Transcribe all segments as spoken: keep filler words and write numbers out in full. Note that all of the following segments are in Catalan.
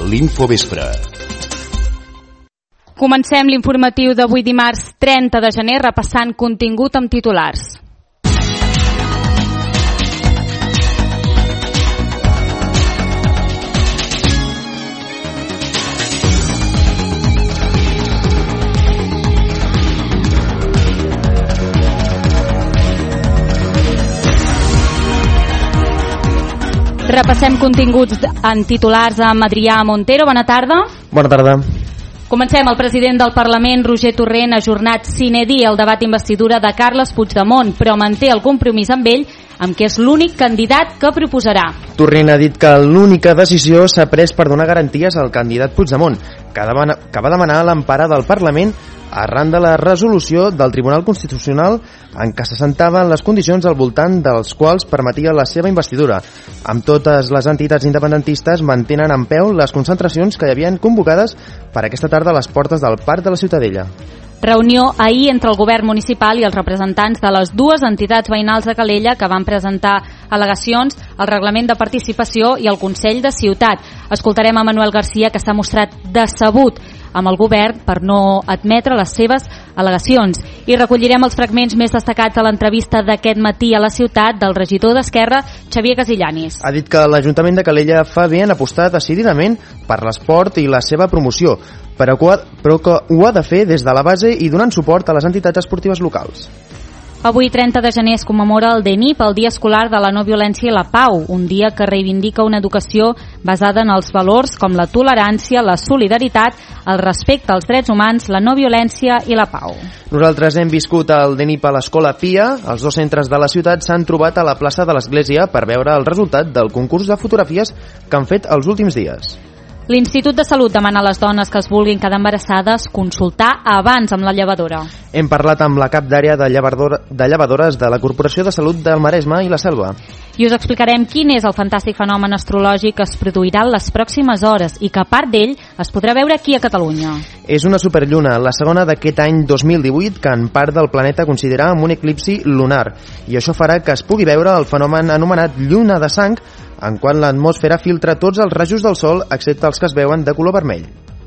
l'Infovespre. Comencem l'informatiu d'avui dimarts trenta de gener repassant contingut amb titulars. Repassem continguts en titulars amb Adrià Montero. Bona tarda. Bona tarda. Comencem. El president del Parlament, Roger Torrent, ha ajornat sine die el debat d'investidura de Carles Puigdemont, però manté el compromís amb ell, amb què és l'únic candidat que proposarà. Torrent ha dit que l'única decisió s'ha pres per donar garanties al candidat Puigdemont, que va demanar l'empara del Parlament arran de la resolució del Tribunal Constitucional en què s'assentaven les condicions al voltant dels quals permetia la seva investidura. Amb totes les entitats independentistes mantenen en peu les concentracions que hi havien convocades per aquesta tarda a les portes del Parc de la Ciutadella. Reunió ahir entre el govern municipal i els representants de les dues entitats veïnals de Calella que van presentar al·legacions al Reglament de Participació i al Consell de Ciutat. Escoltarem a Manuel Garcia, que s'ha mostrat decebut amb el govern per no admetre les seves al·legacions. I recollirem els fragments més destacats de l'entrevista d'aquest matí a la ciutat del regidor d'Esquerra, Xavier Casillanis. Ha dit que l'Ajuntament de Calella fa bé en apostar decididament per l'esport i la seva promoció, però que, però que ho ha de fer des de la base i donant suport a les entitats esportives locals. Avui, trenta de gener, es commemora el D N I P, el Dia Escolar de la No Violència i la Pau, un dia que reivindica una educació basada en els valors com la tolerància, la solidaritat, el respecte als drets humans, la no violència i la pau. Nosaltres hem viscut el D N I P a l'Escola Pia. Els dos centres de la ciutat s'han trobat a la plaça de l'Església per veure el resultat del concurs de fotografies que han fet els últims dies. L'Institut de Salut demana a les dones que es vulguin quedar embarassades consultar abans amb la llevadora. Hem parlat amb la cap d'àrea de, llevadora, de llevadores de la Corporació de Salut del Maresme i la Selva. I us explicarem quin és el fantàstic fenomen astrològic que es produirà en les pròximes hores i que a part d'ell es podrà veure aquí a Catalunya. És una superlluna, la segona d'aquest any dos mil divuit, que en part del planeta considera amb un eclipsi lunar, i això farà que es pugui veure el fenomen anomenat lluna de sang, en quan l'atmosfera filtra tots els rajos del sol excepte els que es veuen de color vermell.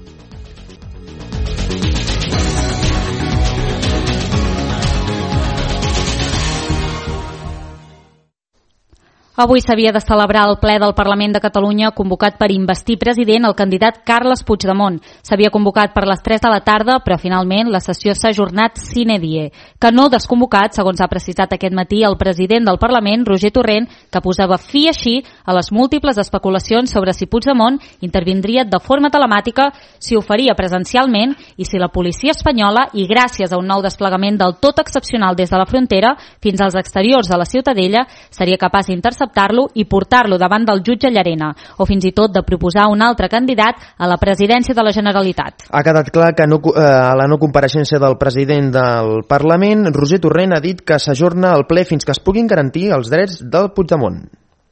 Avui s'havia de celebrar el ple del Parlament de Catalunya convocat per investir president el candidat Carles Puigdemont. S'havia convocat per les tres de la tarda, però finalment la sessió s'ha ajornat sine die. Que no desconvocat, segons ha precisat aquest matí el president del Parlament, Roger Torrent, que posava fi així a les múltiples especulacions sobre si Puigdemont intervindria de forma telemàtica, si ho faria presencialment i si la policia espanyola, i gràcies a un nou desplegament del tot excepcional des de la frontera fins als exteriors de la Ciutadella, seria capaç d'interceptar acceptar-lo i portar-lo davant del jutge Llarena, o fins i tot de proposar un altre candidat a la presidència de la Generalitat. Ha quedat clar que no, eh, a la no compareixença del president del Parlament, Roger Torrent ha dit que s'ajorna el ple fins que es puguin garantir els drets del Puigdemont.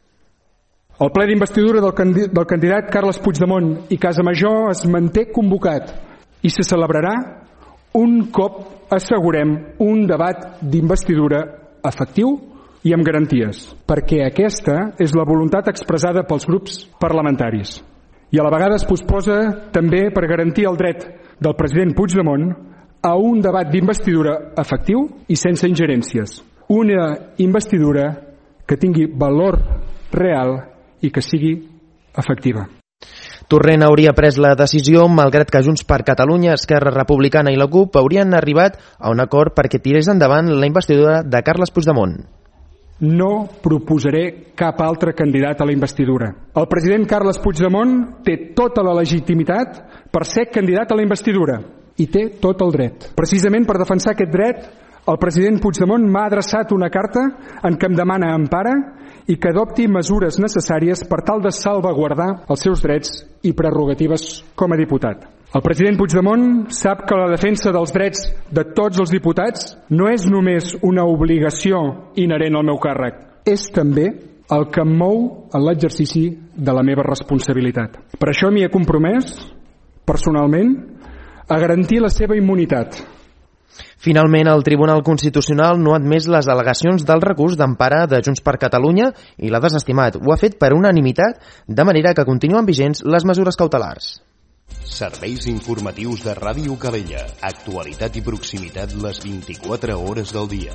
El ple d'investidura del, candi del candidat Carles Puigdemont i Casamajor es manté convocat i se celebrarà un cop assegurem un debat d'investidura efectiu i amb garanties, perquè aquesta és la voluntat expressada pels grups parlamentaris. I a la vegada es posposa també per garantir el dret del president Puigdemont a un debat d'investidura efectiu i sense ingerències. Una investidura que tingui valor real i que sigui efectiva. Torrent hauria pres la decisió malgrat que Junts per Catalunya, Esquerra Republicana i la CUP haurien arribat a un acord perquè tirés endavant la investidura de Carles Puigdemont. No proposaré cap altre candidat a la investidura. El president Carles Puigdemont té tota la legitimitat per ser candidat a la investidura i té tot el dret. Precisament per defensar aquest dret, el president Puigdemont m'ha adreçat una carta en què em demana empara i que adopti mesures necessàries per tal de salvaguardar els seus drets i prerrogatives com a diputat. El president Puigdemont sap que la defensa dels drets de tots els diputats no és només una obligació inherent al meu càrrec, és també el que em mou en l'exercici de la meva responsabilitat. Per això m'hi he compromès, personalment, a garantir la seva immunitat Finalment, el Tribunal Constitucional no ha admès les al·legacions del recurs d'empara de Junts per Catalunya i l'ha desestimat. Ho ha fet per unanimitat, de manera que continuen vigents les mesures cautelars. Serveis informatius de Ràdio Calella. Actualitat i proximitat les vint-i-quatre hores del dia.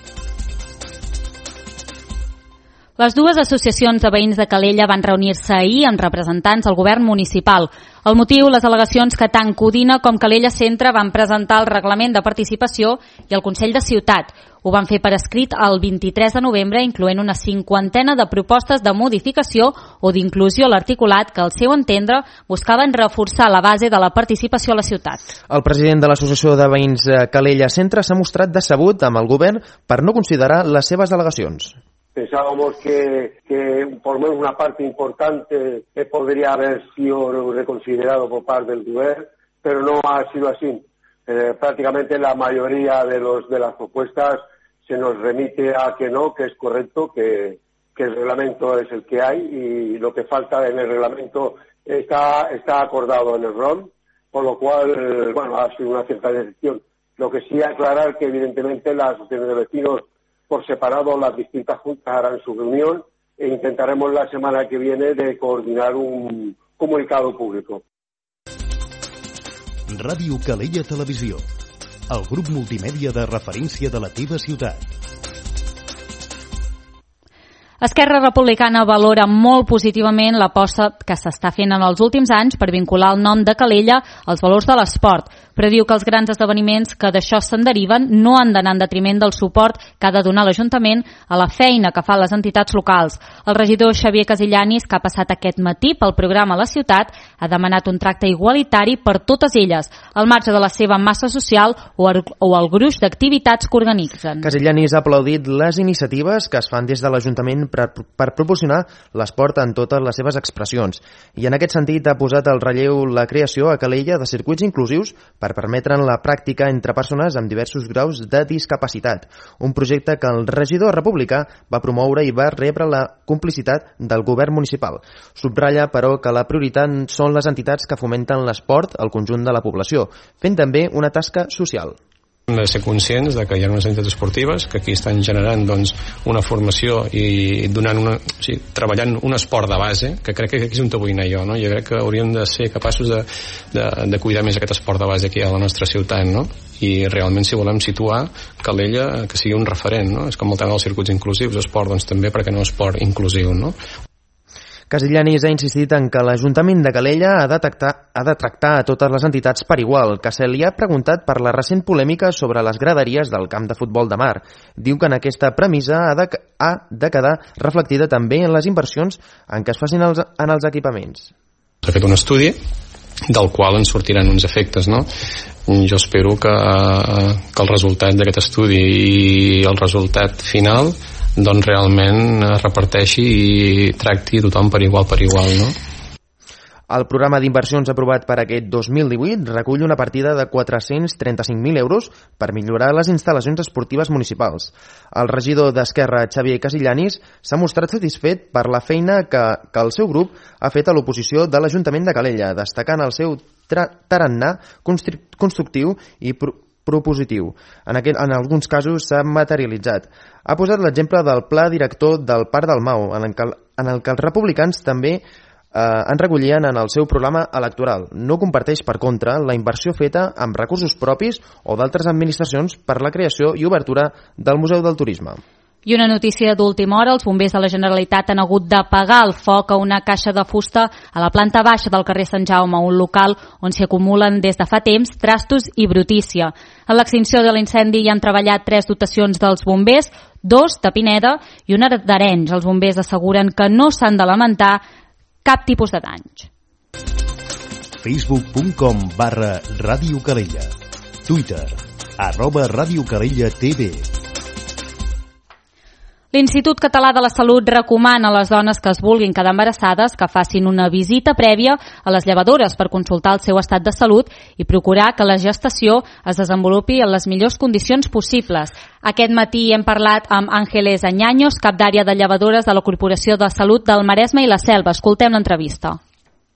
Les dues associacions de veïns de Calella van reunir-se ahir amb representants del govern municipal. El motiu, les al·legacions que tant Codina com Calella Centre van presentar el reglament de participació i el Consell de Ciutat. Ho van fer per escrit el vint-i-tres de novembre, incloent una cinquantena de propostes de modificació o d'inclusió a l'articulat que, al seu entendre, buscaven reforçar la base de la participació a la ciutat. El president de l'Associació de Veïns Calella Centre s'ha mostrat decebut amb el govern per no considerar les seves al·legacions. Pensábamos que, que por lo menos una parte importante podría haber sido reconsiderado por parte del gobierno, pero no ha sido así. Eh, prácticamente la mayoría de los de las propuestas se nos remite a que no, que es correcto, que, que el reglamento es el que hay y lo que falta en el reglamento está, está acordado en el R O M, por lo cual, bueno, ha sido una cierta decepción. Lo que sí aclarar que evidentemente las asociaciones de vecinos por separado, las distintas juntas harán su reunión e intentaremos la semana que viene de coordinar un comunicado público. Ràdio Calella Televisió, el grup multimèdia de referència de la teva ciutat. Esquerra Republicana valora molt positivament l'aposta que s'està fent en els últims anys per vincular el nom de Calella als valors de l'esport, però diu que els grans esdeveniments que d'això se'n deriven no han d'anar en detriment del suport que ha de donar l'Ajuntament a la feina que fan les entitats locals. El regidor Xavier Casillanis, que ha passat aquest matí pel programa a la ciutat, ha demanat un tracte igualitari per totes elles, al marge de la seva massa social o el gruix d'activitats que organitzen. Casillanis ha aplaudit les iniciatives que es fan des de l'Ajuntament per, per proporcionar l'esport en totes les seves expressions. I en aquest sentit ha posat al relleu la creació a Calella de circuits inclusius per permetre'n la pràctica entre persones amb diversos graus de discapacitat. Un projecte que el regidor republicà va promoure i va rebre la complicitat del govern municipal. Subratlla, però, que la prioritat són les entitats que fomenten l'esport al conjunt de la població, fent també una tasca social. Hem de ser conscients de que hi ha unes entitats esportives que aquí estan generant doncs, una formació i donant una, o sigui, treballant un esport de base, que crec que aquí és on vull anar jo, no? Jo crec que hauríem de ser capaços de, de, de cuidar més aquest esport de base aquí a la nostra ciutat, no? I realment si volem situar Calella que sigui un referent, no? És com el tema dels circuits inclusius, esport, doncs també perquè no és esport inclusiu, no? Casillanis ha insistit en que l'Ajuntament de Calella ha de, tractar, ha de tractar a totes les entitats per igual, que se li ha preguntat per la recent polèmica sobre les graderies del camp de futbol de Mar. Diu que en aquesta premissa ha de, ha de quedar reflectida també en les inversions en què es facin els, en els equipaments. S'ha fet un estudi del qual en sortiran uns efectes, no? Jo espero que, que el resultat d'aquest estudi i el resultat final doncs realment es reparteixi i tracti a tothom per igual per igual, no? El programa d'inversions aprovat per aquest dos mil divuit recull una partida de quatre-cents trenta-cinc mil euros per millorar les instal·lacions esportives municipals. El regidor d'Esquerra, Xavier Casillanis, s'ha mostrat satisfet per la feina que, que el seu grup ha fet a l'oposició de l'Ajuntament de Calella, destacant el seu tarannà constructiu i pro propositiu. En, aquest, en alguns casos s'ha materialitzat. Ha posat l'exemple del pla director del Parc del Mau, en el que, en el que els republicans també eh, en recollien en el seu programa electoral. No comparteix, per contra, la inversió feta amb recursos propis o d'altres administracions per la creació i obertura del Museu del Turisme. I una notícia d'última hora, els bombers de la Generalitat han hagut d'apagar el foc a una caixa de fusta a la planta baixa del carrer Sant Jaume, un local on s'hi acumulen des de fa temps trastos i brutícia. En l'extinció de l'incendi hi han treballat tres dotacions dels bombers, dos de Pineda i una d'Arenys. Els bombers asseguren que no s'han de lamentar cap tipus de danys. facebook punt com barra Ràdio Calella. Twitter, arroba Ràdio Calella T V. L'Institut Català de la Salut recomana a les dones que es vulguin quedar embarassades que facin una visita prèvia a les llevadores per consultar el seu estat de salut i procurar que la gestació es desenvolupi en les millors condicions possibles. Aquest matí hem parlat amb Ángeles Añaños, cap d'àrea de llevadores de la Corporació de Salut del Maresme i la Selva. Escoltem l'entrevista.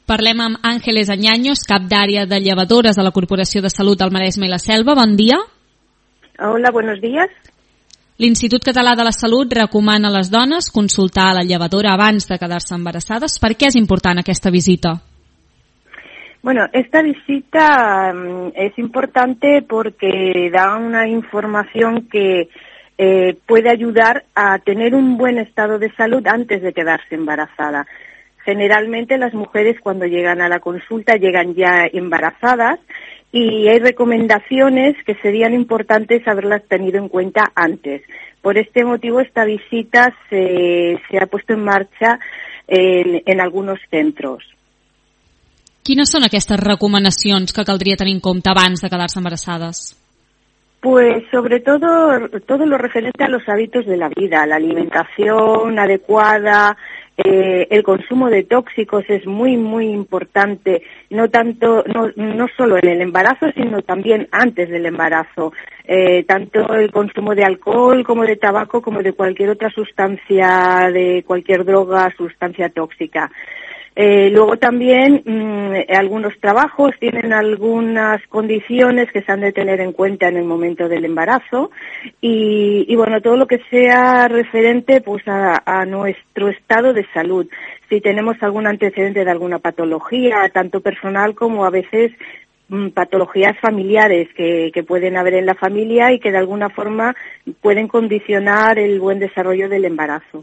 Parlem amb Àngeles Añaños, cap d'àrea de llevadores de la Corporació de Salut del Maresme i la Selva. Bon dia. Hola, buenos días. L'Institut Català de la Salut recomana a les dones consultar a la llevadora abans de quedar-se embarassades. Per què és important aquesta visita? Bueno, esta visita um, es importante porque da una información que eh, puede ayudar a tener un buen estado de salud antes de quedarse embarazada. Generalmente las mujeres cuando llegan a la consulta llegan ya embarazadas y hay recomendaciones que serían importantes haberlas tenido en cuenta antes. Por este motivo esta visita se, se ha puesto en marcha en, en algunos centros. Quines són aquestes recomanacions que caldria tenir en compte abans de quedar-se embarassades? Pues sobre todo todo lo referente a los hábitos de la vida, la alimentación adecuada, eh, el consumo de tóxicos es muy muy importante, no tanto no no solo en el embarazo sino también antes del embarazo, eh, tanto el consumo de alcohol como de tabaco como de cualquier otra sustancia, de cualquier droga, sustancia tóxica. Eh, luego también mmm, algunos trabajos tienen algunas condiciones que se han de tener en cuenta en el momento del embarazo y, y bueno, todo lo que sea referente pues a, a nuestro estado de salud. Si tenemos algún antecedente de alguna patología, tanto personal como a veces mmm, patologías familiares que, que pueden haber en la familia y que de alguna forma pueden condicionar el buen desarrollo del embarazo.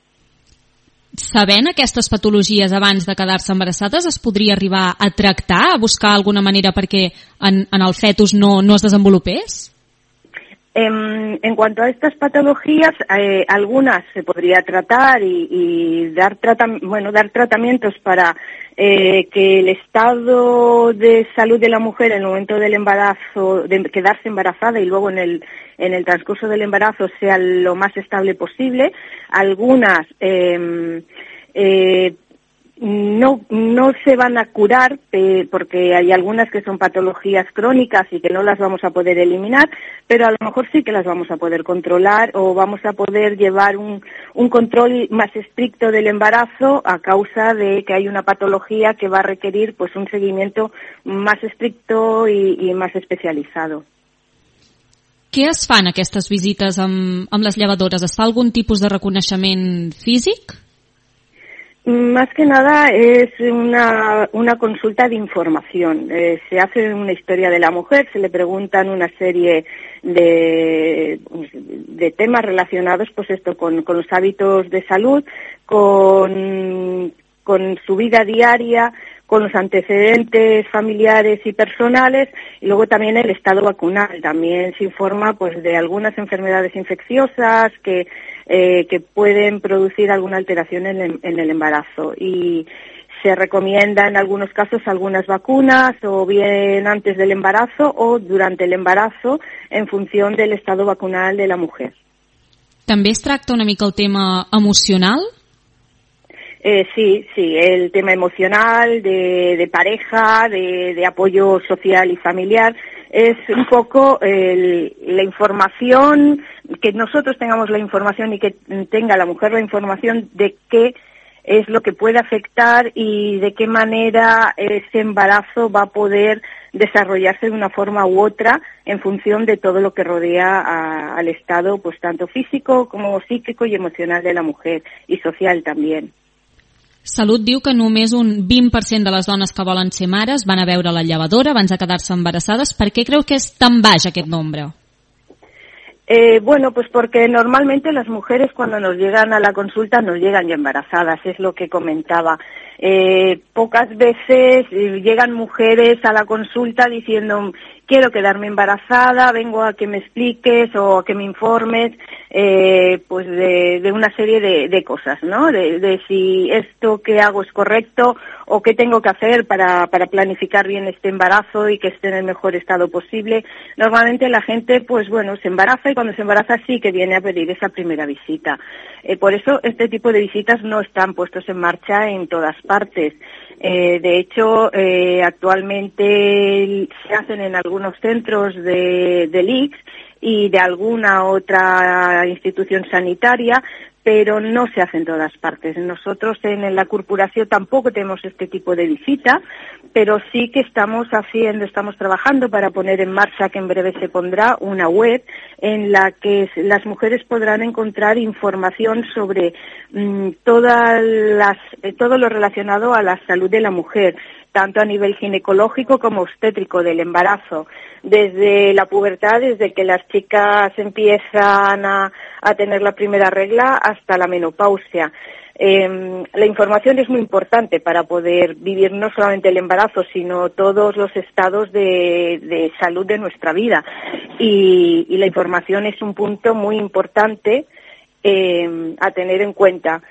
Sabent aquestes patologies abans de quedar-se embarassades, es podria arribar a tractar, a buscar alguna manera perquè en, en el fetus no, no es desenvolupés? En, en cuanto a estas patologías, eh, algunas se podría tratar y, y dar, tratam- bueno, dar tratamientos para eh, que el estado de salud de la mujer en el momento del embarazo, de quedarse embarazada y luego en el en el transcurso del embarazo sea lo más estable posible. Algunas eh, eh, no no se van a curar eh, porque hay algunas que son patologías crónicas y que no las vamos a poder eliminar, pero a lo mejor sí que las vamos a poder controlar o vamos a poder llevar un, un control más estricto del embarazo a causa de que hay una patología que va a requerir pues un seguimiento más estricto y, y más especializado. Què es fan aquestes visites amb, amb les llevadores? Es fa algun tipus de reconeixement físic? Más que nada es una, una consulta de información. Eh, se hace una historia de la mujer, se le preguntan una serie de, de temas relacionados pues esto con, con los hábitos de salud, con, con su vida diaria, con los antecedentes familiares y personales y luego también el estado vacunal. También se informa pues de algunas enfermedades infecciosas que eh, que pueden producir alguna alteración en el, en el embarazo y se recomienda en algunos casos algunas vacunas o bien antes del embarazo o durante el embarazo en función del estado vacunal de la mujer. També es tracta una mica el tema emocional? Eh, sí, sí, el tema emocional, de, de pareja, de, de apoyo social y familiar, es un poco el, la información, que nosotros tengamos la información y que tenga la mujer la información de qué es lo que puede afectar y de qué manera ese embarazo va a poder desarrollarse de una forma u otra en función de todo lo que rodea a, al estado, pues tanto físico como psíquico y emocional de la mujer y social también. Salut diu que només un vint per cent de les dones que volen ser mares van a veure la llevadora abans de quedar-se embarassades. Per què creu que és tan baix aquest nombre? Eh, bueno, pues porque normalmente las mujeres cuando nos llegan a la consulta nos llegan ya embarazadas, es lo que comentaba. Eh, pocas veces llegan mujeres a la consulta diciendo quiero quedarme embarazada, vengo a que me expliques o a que me informes eh, pues de, de una serie de, de cosas, ¿no? De, de si esto que hago es correcto o qué tengo que hacer para, para planificar bien este embarazo y que esté en el mejor estado posible. Normalmente la gente, pues bueno, se embaraza y cuando se embaraza sí que viene a pedir esa primera visita. Eh, por eso este tipo de visitas no están puestos en marcha en todas partes. Eh, de hecho, eh, actualmente se hacen en algunos centros de, del I C S y de alguna otra institución sanitaria, pero no se hace en todas partes. Nosotros en la corporación tampoco tenemos este tipo de visita, pero sí que estamos haciendo, estamos trabajando para poner en marcha, que en breve se pondrá, una web en la que las mujeres podrán encontrar información sobre mmm, todas las, eh, todo lo relacionado a la salud de la mujer, tanto a nivel ginecológico como obstétrico del embarazo, desde la pubertad, desde que las chicas empiezan a, a tener la primera regla hasta la menopausia. Eh, la información es muy importante para poder vivir no solamente el embarazo, sino todos los estados de, de salud de nuestra vida. Y, y la información es un punto muy importante eh, a tener en cuenta.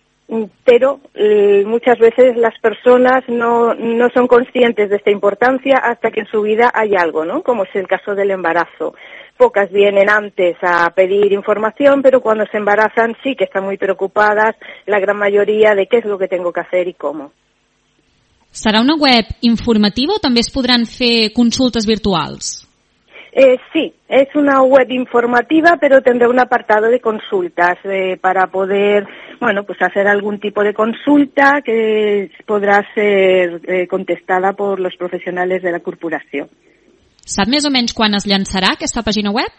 Pero eh, muchas veces las personas no, no son conscientes de esta importancia hasta que en su vida hay algo, ¿no? Como es el caso del embarazo. Pocas vienen antes a pedir información, pero cuando se embarazan sí que están muy preocupadas, la gran mayoría, de qué es lo que tengo que hacer y cómo. Serà una web informativa o també es podran fer consultes virtuals? Eh, sí, es una web informativa, pero tendrá un apartado de consultas eh, para poder, bueno, pues hacer algún tipo de consulta que podrá ser eh, contestada por los profesionales de la corporación. Sap més o menys quan es llançarà aquesta pàgina web?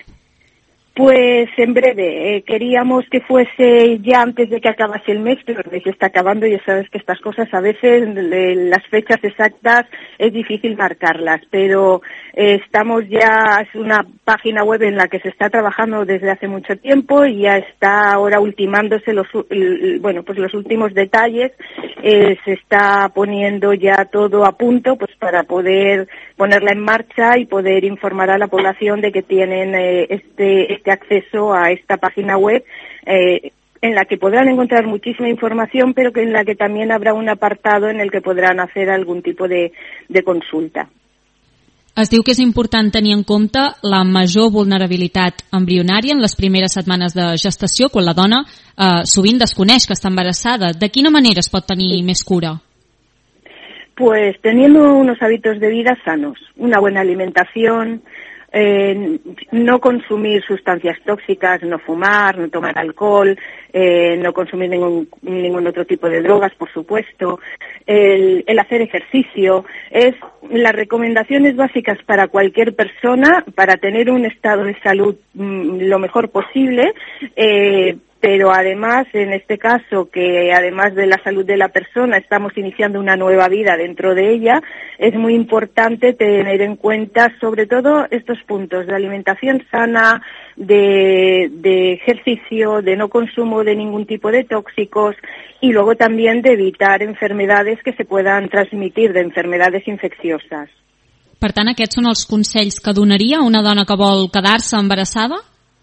Pues en breve, eh, queríamos que fuese ya antes de que acabase el mes, pero el mes está acabando y ya sabes que estas cosas a veces, le, las fechas exactas es difícil marcarlas, pero eh, estamos ya, es una página web en la que se está trabajando desde hace mucho tiempo y ya está ahora ultimándose los, el, bueno, pues los últimos detalles, eh, se está poniendo ya todo a punto pues para poder ponerla en marcha y poder informar a la población de que tienen eh, este, este acceso a esta página web eh, en la que podrán encontrar muchísima información, pero que en la que también habrá un apartado en el que podrán hacer algún tipo de, de consulta. Es diu que és important tenir en compte la major vulnerabilitat embrionària en les primeres setmanes de gestació, quan la dona eh, sovint desconeix que està embarassada. De quina manera es pot tenir més cura? Pues teniendo unos hábitos de vida sanos, una buena alimentación, eh, no consumir sustancias tóxicas, no fumar, no tomar alcohol, eh, no consumir ningún, ningún otro tipo de drogas, por supuesto, el, el hacer ejercicio, es las recomendaciones básicas para cualquier persona para tener un estado de salud mmm, lo mejor posible, eh, pero además, en este caso, que además de la salud de la persona, estamos iniciando una nueva vida dentro de ella, es muy importante tener en cuenta sobre todo estos puntos de alimentación sana, de, de ejercicio, de no consumo de ningún tipo de tóxicos y luego también de evitar enfermedades que se puedan transmitir, de enfermedades infecciosas. Per tant, aquests són els consells que donaria a una dona que vol quedar-se embarassada?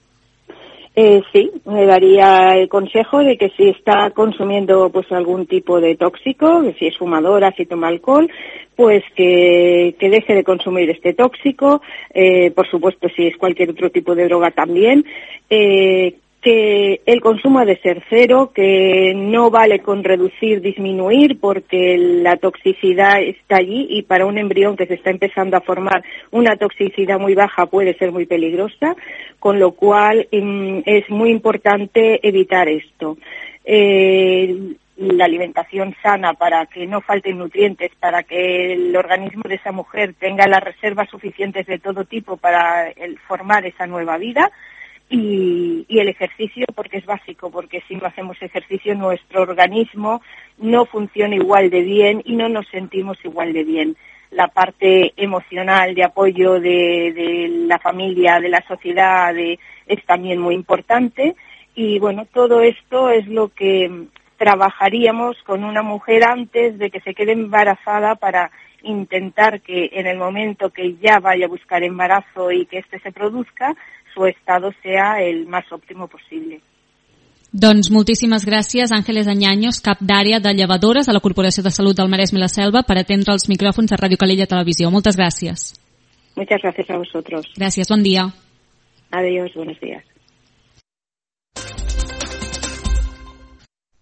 Eh, sí, me daría el consejo de que si está consumiendo pues algún tipo de tóxico, que si es fumadora, si toma alcohol, pues que, que deje de consumir este tóxico, eh, por supuesto si es cualquier otro tipo de droga también, eh, que el consumo ha de ser cero, que no vale con reducir, disminuir, porque la toxicidad está allí y para un embrión que se está empezando a formar una toxicidad muy baja puede ser muy peligrosa, con lo cual mm, es muy importante evitar esto. Eh, la alimentación sana para que no falten nutrientes, para que el organismo de esa mujer tenga las reservas suficientes de todo tipo para el formar esa nueva vida. Y, y el ejercicio, porque es básico, porque si no hacemos ejercicio nuestro organismo no funciona igual de bien y no nos sentimos igual de bien. La parte emocional de apoyo de, de la familia, de la sociedad, de, es también muy importante y bueno, todo esto es lo que trabajaríamos con una mujer antes de que se quede embarazada para intentar que en el momento que ya vaya a buscar embarazo y que este se produzca, su estado sea el más óptimo posible. Doncs moltíssimes gràcies, Ángeles Añaños, cap d'àrea de llevadores de la Corporació de Salut del Maresme i la Selva, per atendre els micròfons de Ràdio Calella Televisió. Moltes gràcies. Muchas gracias a vosotros. Gràcies, bon dia. Adiós, buenos días.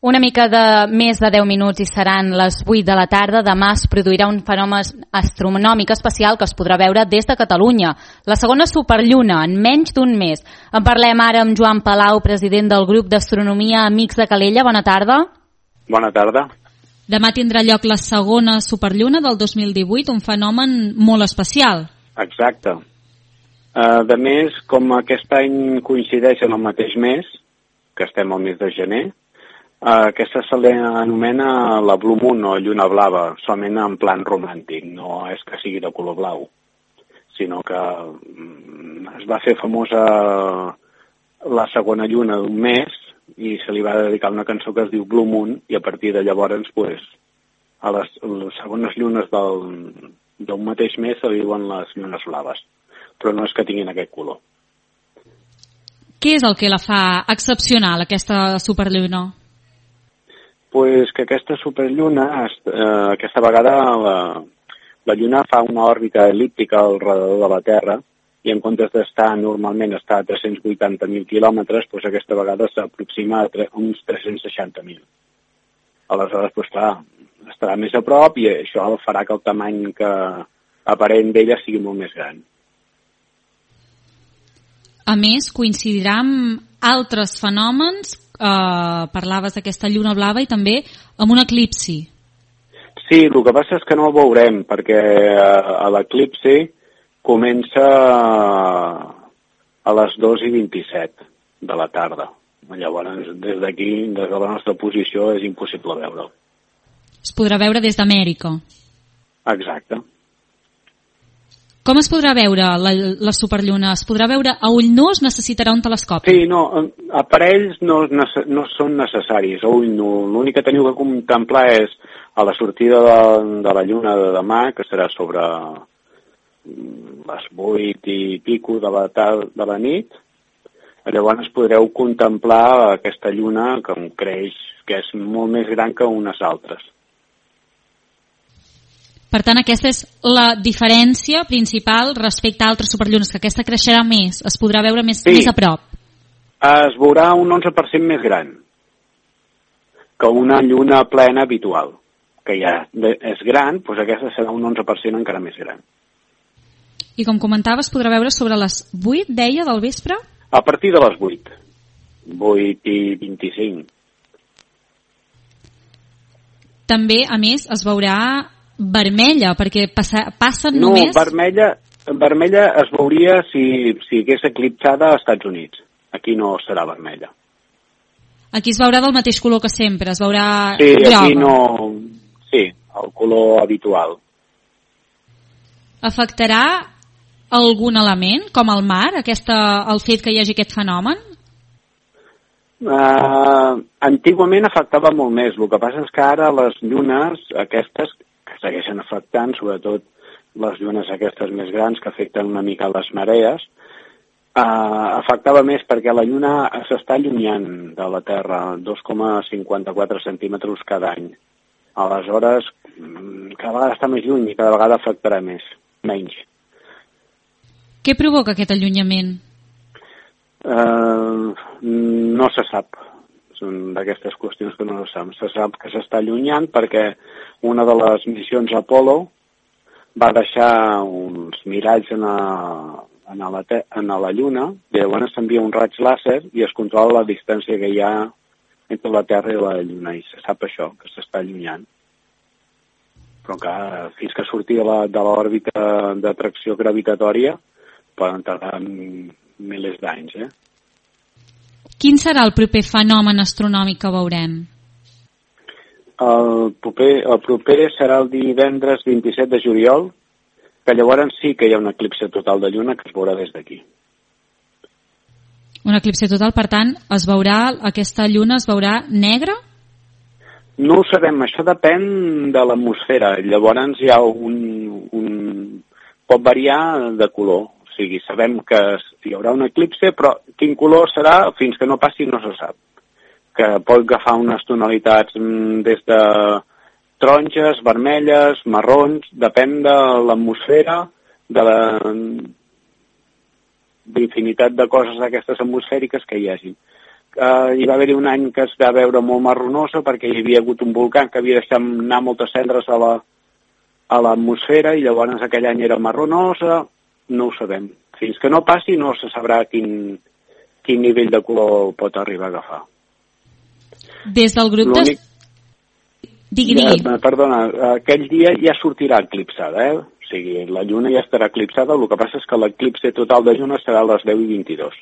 Una mica de més de deu minuts i seran les vuit de la tarda. Demà es produirà un fenomen astronòmic especial que es podrà veure des de Catalunya. La segona superlluna, en menys d'un mes. En parlem ara amb Joan Palau, president del grup d'astronomia Amics de Calella. Bona tarda. Bona tarda. Demà tindrà lloc la segona superlluna del dos mil divuit, un fenomen molt especial. Exacte. Uh, de més, com aquest any coincideix en el mateix mes, que estem al mes de gener, Uh, aquesta se l'anomena la Blue Moon o lluna blava, solament en plan romàntic, no és que sigui de color blau, sinó que um, es va fer famosa la segona lluna d'un mes i se li va dedicar una cançó que es diu Blue Moon, i a partir de llavors, pues, a les, les segones llunes del, d'un mateix mes se li diuen les llunes blaves, però no és que tinguin aquest color. Què és el que la fa excepcional, aquesta superlluna? Pues que aquesta superlluna, eh, aquesta vegada la, la lluna fa una òrbita el·líptica al redador de la Terra i en comptes d'estar normalment estar a tres-cents vuitanta mil quilòmetres, pues aquesta vegada s'aproxima a tre uns tres-cents seixanta mil. Aleshores, pues clar, estarà més a prop i això farà que el tamany que aparent d'ella sigui molt més gran. A més, coincidirà amb altres fenòmens. Uh, parlaves d'aquesta lluna blava i també amb un eclipsi. Sí, el que passa és que no el veurem perquè uh, l'eclipsi comença a les dos i vint-i-set de la tarda. Llavors, des d'aquí, des de la nostra posició, és impossible veure'l. Es podrà veure des d'Amèrica. Exacte. Com es podrà veure la, la superlluna? Es podrà veure a ull nu o es necessitarà un telescopi? Sí, no, aparells no, no són necessaris a ull nu. L'únic que teniu que contemplar és a la sortida de, de la lluna de demà, que serà sobre les vuit i pico de la, de la nit. Llavors podreu contemplar aquesta lluna que creix, que és molt més gran que unes altres. Per tant, aquesta és la diferència principal respecte a altres superllunes, que aquesta creixerà més, es podrà veure més, sí, més a prop. Es veurà un onze per cent més gran que una lluna plena habitual, que ja és gran, doncs aquesta serà un onze per cent encara més gran. I com comentaves, podrà veure sobre les vuit, deia, del vespre? A partir de les vuit, vuit i vint-i-cinc. També, a més, es veurà vermella, perquè passa, passen no, només... No, vermella, vermella es veuria si, si hagués eclipsada als Estats Units. Aquí no serà vermella. Aquí es veurà del mateix color que sempre, es veurà sí, groga. Aquí no... Sí, el color habitual. Afectarà algun element, com el mar, aquesta, el fet que hi hagi aquest fenomen? Uh, antigament afectava molt més. El que passa és que ara les llunes, aquestes, que segueixen afectant, sobretot les llunes aquestes més grans que afecten una mica les marees, uh, afectava més perquè la lluna s'està allunyant de la Terra dos coma cinquanta-quatre centímetres cada any. Aleshores, cada vegada està més lluny i cada vegada afectarà més, menys. Què provoca aquest allunyament? Uh, no se sap. Són d'aquestes qüestions que no se sap. Se sap que s'està allunyant perquè una de les missions Apollo va deixar uns miralls en la, en la, en la Lluna i llavors s'envia un raig làser i es controla la distància que hi ha entre la Terra i la Lluna i se sap això, que s'està allunyant. Però que fins que surti de l'òrbita d'atracció gravitatòria poden tardar milers d'anys, eh? Quin serà el proper fenomen astronòmic que veurem? El proper, el proper serà el divendres vint-i-set de juliol, que llavors sí que hi ha un eclipse total de lluna que es veurà des d'aquí. Un eclipse total, per tant, es veurà, aquesta lluna es veurà negra? No ho sabem, això depèn de l'atmosfera. Llavors hi ha un, un... pot variar de color. O sigui, sabem que hi haurà un eclipse, però quin color serà fins que no passi no se sap. Que pot agafar unes tonalitats des de taronges, vermelles, marrons, depèn de l'atmosfera, de la d'infinitat de coses aquestes atmosfèriques que hi hagi. eh, hi va haver-hi un any que es va veure molt marronosa perquè hi havia hagut un volcà que havia deixat anar moltes cendres a la a l'atmosfera i llavors aquell any era marronosa, no ho sabem. Fins que no passi no se sabrà quin, quin nivell de color pot arribar a agafar. Des del grup de... Digui, digui. Ja, perdona, aquell dia ja sortirà eclipsada, eh? O sigui, la lluna ja estarà eclipsada, el que passa és que l'eclipse total de lluna serà a les deu i vint-i-dos.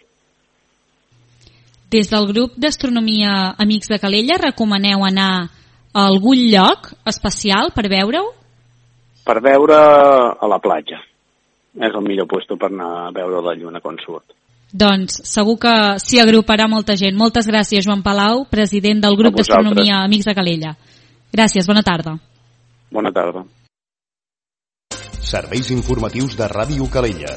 Des del grup d'astronomia Amics de Calella recomaneu anar a algun lloc especial per veure-ho? Per veure a la platja. És el millor lloc per anar a veure la lluna quan surt. Doncs segur que s'hi agruparà molta gent. Moltes gràcies, Joan Palau, president del grup d'astronomia Amics de Calella. Gràcies, bona tarda. Bona tarda. Serveis informatius de Ràdio Calella.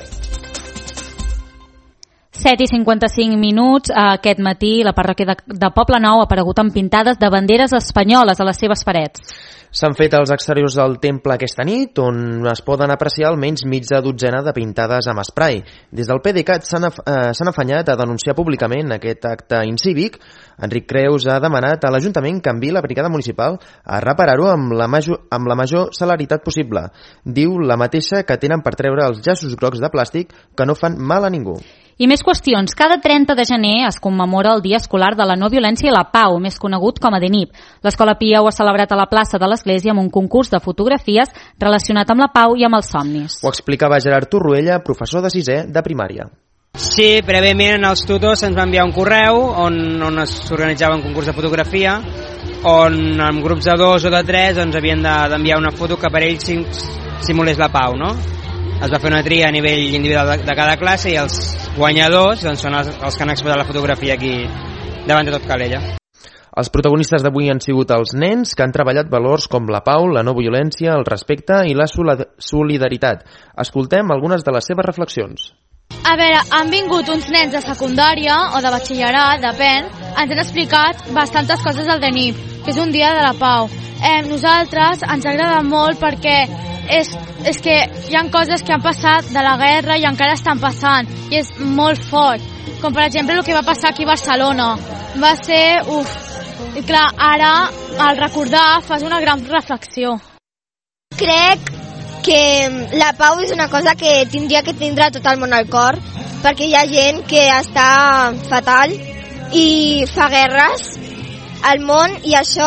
set i cinquanta-cinc minuts. Aquest matí la parròquia de, de Poble Nou ha aparegut amb pintades de banderes espanyoles a les seves parets. S'han fet els exteriors del temple aquesta nit, on es poden apreciar almenys mitja dotzena de pintades amb spray. Des del P D C A T s'han eh, afanyat a denunciar públicament aquest acte incívic. Enric Creus ha demanat a l'Ajuntament que enviï la brigada municipal a reparar-ho amb la major, amb la major celeritat possible. Diu la mateixa que tenen per treure els llaços grocs de plàstic que no fan mal a ningú. I més qüestions. Cada trenta de gener es commemora el Dia Escolar de la No Violència i la Pau, més conegut com a D N I P. L'Escola Pia ho ha celebrat a la plaça de l'Església amb un concurs de fotografies relacionat amb la pau i amb els somnis. Ho explicava Gerard Torroella, professor de sisè de primària. Sí, prèviament els tutors ens va enviar un correu on, on s'organitzava un concurs de fotografia on en grups de dos o de tres doncs, havien d'enviar una foto que per ells simulés la pau, no? Es va fer una tria a nivell individual de, de cada classe i els guanyadors doncs, són els, els que han exposat la fotografia aquí davant de tot Calella. Els protagonistes d'avui han sigut els nens que han treballat valors com la pau, la no violència, el respecte i la solidaritat. Escoltem algunes de les seves reflexions. A veure, han vingut uns nens de secundària o de batxillerat, depèn, ens han explicat bastantes coses del D N I P, que és un dia de la pau. Eh, nosaltres ens agrada molt perquè és, és que hi ha coses que han passat de la guerra i encara estan passant, i és molt fort. Com per exemple el que va passar aquí a Barcelona. Va ser, uf, i clar, ara al recordar fas una gran reflexió. Crec que la pau és una cosa que tindria que tindre tot el món al cor, perquè hi ha gent que està fatal i fa guerres al món i això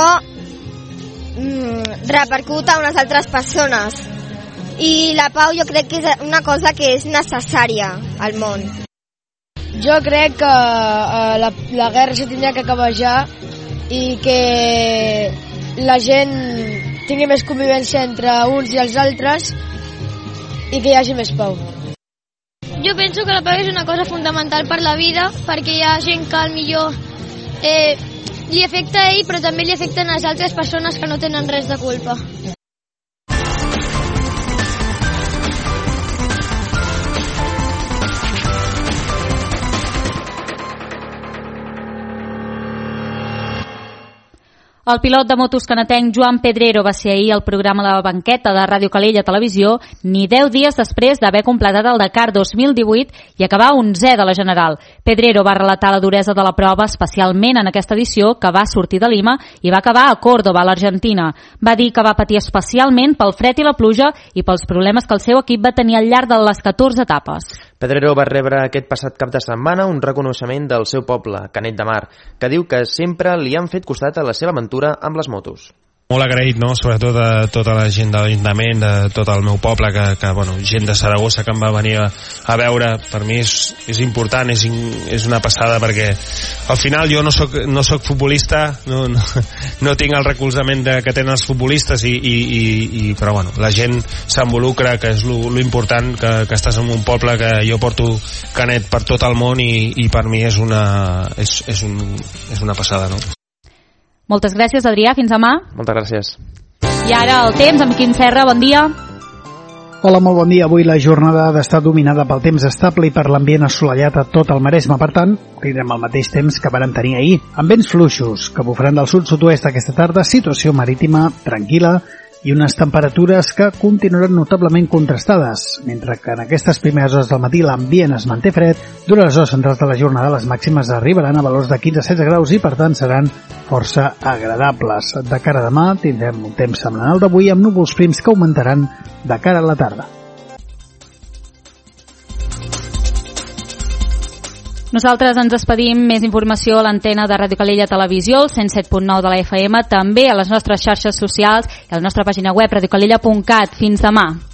mm, repercut a unes altres persones. I la pau jo crec que és una cosa que és necessària al món. Jo crec que uh, la, la guerra se tindria que acabar ja i que la gent tingui més convivència entre uns i els altres i que hi hagi més pau. Jo penso que la pau és una cosa fonamental per la vida, perquè hi ha gent que al millor eh, li afecta a ell, però també li afecten a les altres persones que no tenen res de culpa. El pilot de motos canatenc Joan Pedrero va ser ahir al programa La Banqueta de Ràdio Calella Televisió ni deu dies després d'haver completat el Dakar dos mil divuit i acabar onzè de la General. Pedrero va relatar la duresa de la prova, especialment en aquesta edició que va sortir de Lima i va acabar a Córdoba, a l'Argentina. Va dir que va patir especialment pel fred i la pluja i pels problemes que el seu equip va tenir al llarg de les catorze etapes. Pedrero va rebre aquest passat cap de setmana un reconeixement del seu poble, Canet de Mar, que diu que sempre li han fet costat a la seva aventura amb les motos. Molt agraït, no? Sobretot de tota la gent de l'Ajuntament, de tot el meu poble, que, que bueno, gent de Saragossa que em va venir a, a veure. Per mi és, és important, és, és una passada, perquè al final jo no soc, no soc futbolista, no, no, no tinc el recolzament de, que tenen els futbolistes, i, i, i, i, però bueno, la gent s'involucra, que és lo, lo important, que, que estàs en un poble que jo porto Canet per tot el món, i, i per mi és una, és, és, un, és una passada, no? Moltes gràcies, Adrià. Fins demà. Moltes gràcies. I ara el temps, amb Quim Serra. Bon dia. Hola, molt bon dia. Avui la jornada ha d'estar dominada pel temps estable i per l'ambient assolellat a tot el Maresme. Per tant, tindrem el mateix temps que vàrem tenir ahir, amb vents fluixos que bufaran del sud-sud-oest aquesta tarda, situació marítima tranquil·la i unes temperatures que continuaran notablement contrastades. Mentre que en aquestes primeres hores del matí l'ambient es manté fred, durant les hores centrals de la jornada les màximes arribaran a valors de quinze a setze graus i per tant seran força agradables. De cara a demà tindrem un temps semblant al d'avui amb núvols prims que augmentaran de cara a la tarda. Nosaltres ens despedim. Més informació a l'antena de Ràdio Calella Televisió, el cent set punt nou de la F M, també a les nostres xarxes socials i a la nostra pàgina web radiocalella punt cat. Fins demà.